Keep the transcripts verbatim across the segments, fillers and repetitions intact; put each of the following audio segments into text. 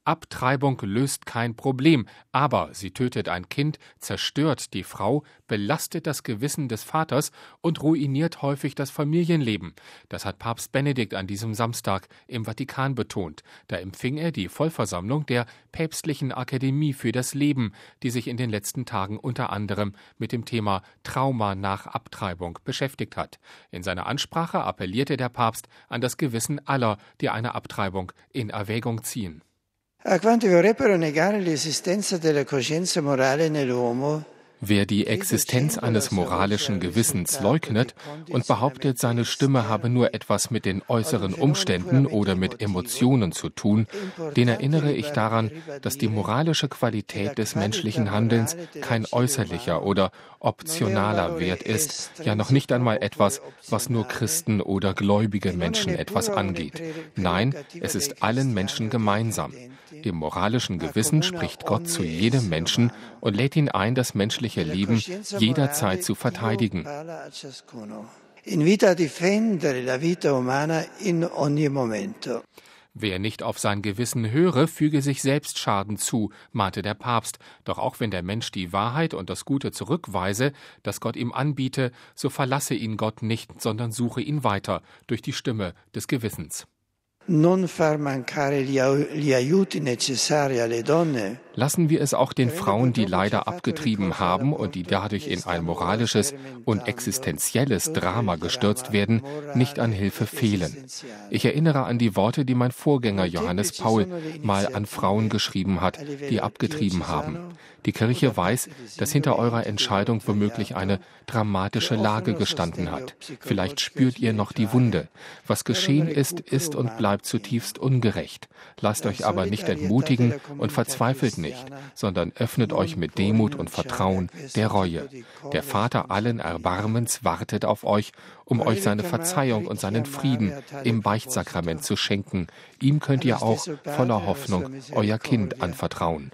Abtreibung löst kein Problem, aber sie tötet ein Kind, zerstört die Frau, belastet das Gewissen des Vaters und ruiniert häufig das Familienleben. Das hat Papst Benedikt an diesem Samstag im Vatikan betont. Da empfing er die Vollversammlung der Päpstlichen Akademie für das Leben, die sich in den letzten Tagen unter anderem mit dem Thema Trauma nach Abtreibung beschäftigt hat. In seiner Ansprache appellierte der Papst an das Gewissen aller, die eine Abtreibung in Erwägung ziehen. A quanti vorrebbero negare l'esistenza della coscienza morale nell'uomo. Wer die Existenz eines moralischen Gewissens leugnet und behauptet, seine Stimme habe nur etwas mit den äußeren Umständen oder mit Emotionen zu tun, den erinnere ich daran, dass die moralische Qualität des menschlichen Handelns kein äußerlicher oder optionaler Wert ist, ja noch nicht einmal etwas, was nur Christen oder gläubige Menschen etwas angeht. Nein, es ist allen Menschen gemeinsam. Im moralischen Gewissen spricht Gott zu jedem Menschen und lädt ihn ein, das menschliche Leben jederzeit zu verteidigen. Wer nicht auf sein Gewissen höre, füge sich selbst Schaden zu, mahnte der Papst. Doch auch wenn der Mensch die Wahrheit und das Gute zurückweise, das Gott ihm anbiete, so verlasse ihn Gott nicht, sondern suche ihn weiter durch die Stimme des Gewissens. Non far mancare gli aiuti necessari alle donne. Lassen wir es auch den Frauen, die leider abgetrieben haben und die dadurch in ein moralisches und existenzielles Drama gestürzt werden, nicht an Hilfe fehlen. Ich erinnere an die Worte, die mein Vorgänger Johannes Paul mal an Frauen geschrieben hat, die abgetrieben haben. Die Kirche weiß, dass hinter eurer Entscheidung womöglich eine dramatische Lage gestanden hat. Vielleicht spürt ihr noch die Wunde. Was geschehen ist, ist und bleibt zutiefst ungerecht. Lasst euch aber nicht entmutigen und verzweifelt nicht, sondern öffnet euch mit Demut und Vertrauen der Reue. Der Vater allen Erbarmens wartet auf euch, um euch seine Verzeihung und seinen Frieden im Beichtsakrament zu schenken. Ihm könnt ihr auch voller Hoffnung euer Kind anvertrauen.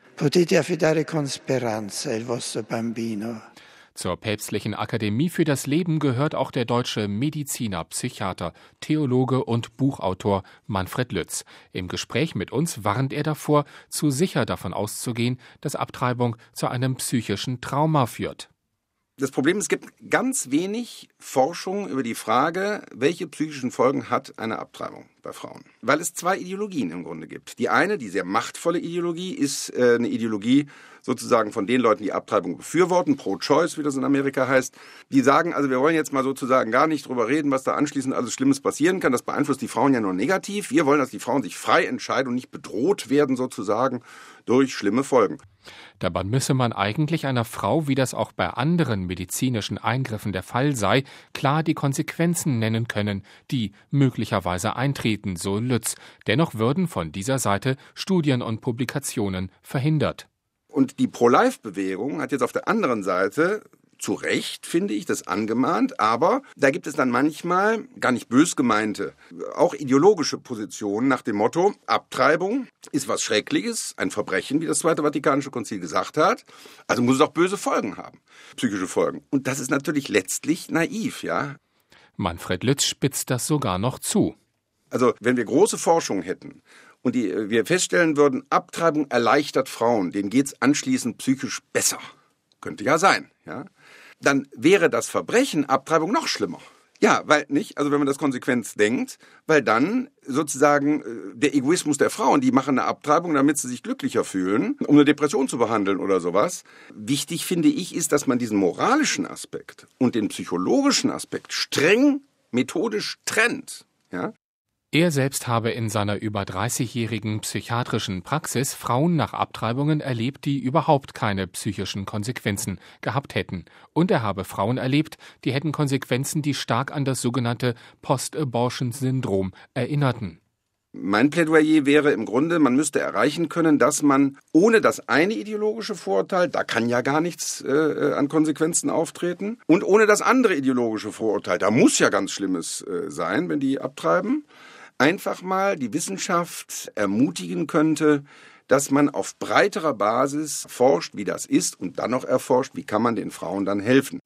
Zur Päpstlichen Akademie für das Leben gehört auch der deutsche Mediziner, Psychiater, Theologe und Buchautor Manfred Lütz. Im Gespräch mit uns warnt er davor, zu sicher davon auszugehen, dass Abtreibung zu einem psychischen Trauma führt. Das Problem ist, es gibt ganz wenig Forschung über die Frage, welche psychischen Folgen hat eine Abtreibung bei Frauen. Weil es zwei Ideologien im Grunde gibt. Die eine, die sehr machtvolle Ideologie, ist äh, eine Ideologie sozusagen von den Leuten, die Abtreibung befürworten, pro-choice, wie das in Amerika heißt. Die sagen, also wir wollen jetzt mal sozusagen gar nicht drüber reden, was da anschließend alles Schlimmes passieren kann. Das beeinflusst die Frauen ja nur negativ. Wir wollen, dass die Frauen sich frei entscheiden und nicht bedroht werden sozusagen durch schlimme Folgen. Dabei müsse man eigentlich einer Frau, wie das auch bei anderen medizinischen Eingriffen der Fall sei, klar die Konsequenzen nennen können, die möglicherweise eintreten, so Lütz. Dennoch würden von dieser Seite Studien und Publikationen verhindert. Und die Pro-Life-Bewegung hat jetzt auf der anderen Seite zu Recht, finde ich, das angemahnt, aber da gibt es dann manchmal gar nicht bös gemeinte, auch ideologische Positionen nach dem Motto, Abtreibung ist was Schreckliches, ein Verbrechen, wie das Zweite Vatikanische Konzil gesagt hat, also muss es auch böse Folgen haben, psychische Folgen. Und das ist natürlich letztlich naiv, ja. Manfred Lütz spitzt das sogar noch zu. Also wenn wir große Forschung hätten und die, wir feststellen würden, Abtreibung erleichtert Frauen, denen geht's anschließend psychisch besser, könnte ja sein, ja. Dann wäre das Verbrechen Abtreibung noch schlimmer. Ja, weil nicht, also wenn man das konsequent denkt, weil dann sozusagen der Egoismus der Frauen, die machen eine Abtreibung, damit sie sich glücklicher fühlen, um eine Depression zu behandeln oder sowas. Wichtig finde ich ist, dass man diesen moralischen Aspekt und den psychologischen Aspekt streng methodisch trennt, ja. Er selbst habe in seiner über dreißigjährigen psychiatrischen Praxis Frauen nach Abtreibungen erlebt, die überhaupt keine psychischen Konsequenzen gehabt hätten. Und er habe Frauen erlebt, die hätten Konsequenzen, die stark an das sogenannte Post-Abortion-Syndrom erinnerten. Mein Plädoyer wäre im Grunde, man müsste erreichen können, dass man ohne das eine ideologische Vorurteil, da kann ja gar nichts äh, an Konsequenzen auftreten, und ohne das andere ideologische Vorurteil, da muss ja ganz Schlimmes äh, sein, wenn die abtreiben, einfach mal die Wissenschaft ermutigen könnte, dass man auf breiterer Basis forscht, wie das ist, und dann noch erforscht, wie kann man den Frauen dann helfen.